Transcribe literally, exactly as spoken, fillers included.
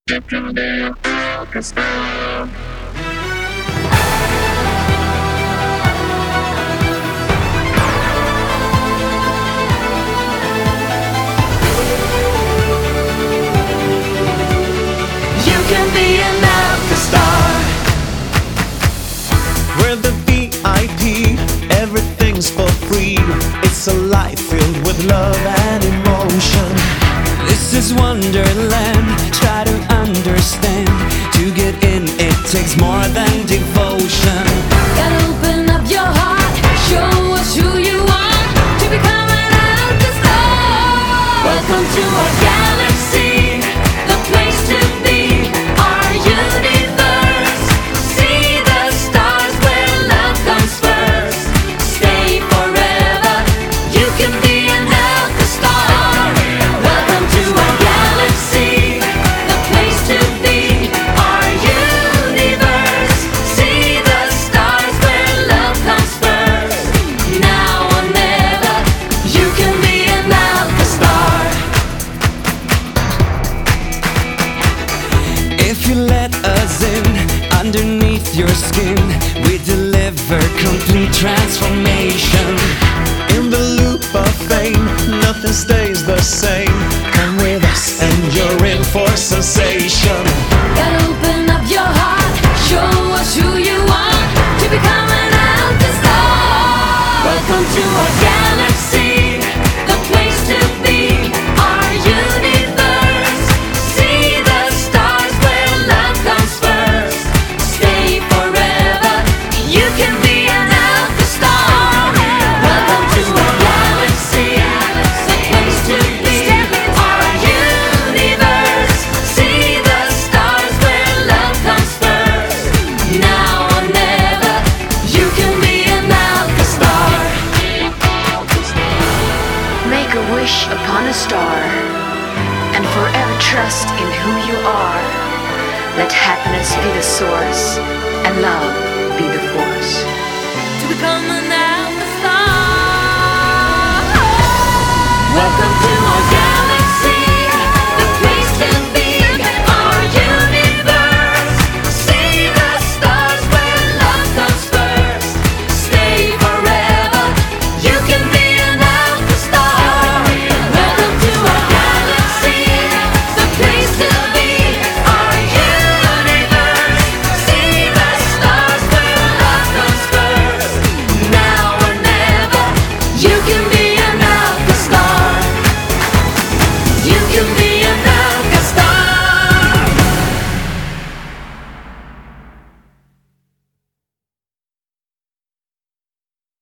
You can be an orchestra. You can be an alpha star. We're the V I P, everything's for free. It's a life filled with love and emotion. This is Wonderland, try to understand. To get in, it takes more than devotion. Gotta open up your heart, show us who you are, to become an alpha star. Welcome to our galaxy, the place to be, our universe. See the stars where love comes first. Stay forever, you can be an alpha star. Welcome to our galaxy, the place to be, our universe. See the stars where love comes first. Now or never, you can be an alpha star. If you let us in, underneath your skin, we deliver complete transformation. In the loop of fame, nothing stays the same. Come with us and you're in for sensation. Gotta open up your heart, show us who you are, to become an alpha star. Welcome to our galaxy, the place to be, our universe. See the stars where love comes first. Stay forever, you can be an alpha star. Welcome to our galaxy, the place to be, our universe. See the stars where love comes first. Now or never, you can be an alpha star. Make a wish upon a star, and forever trust in who you are. Let happiness be the source, and love be the force. To become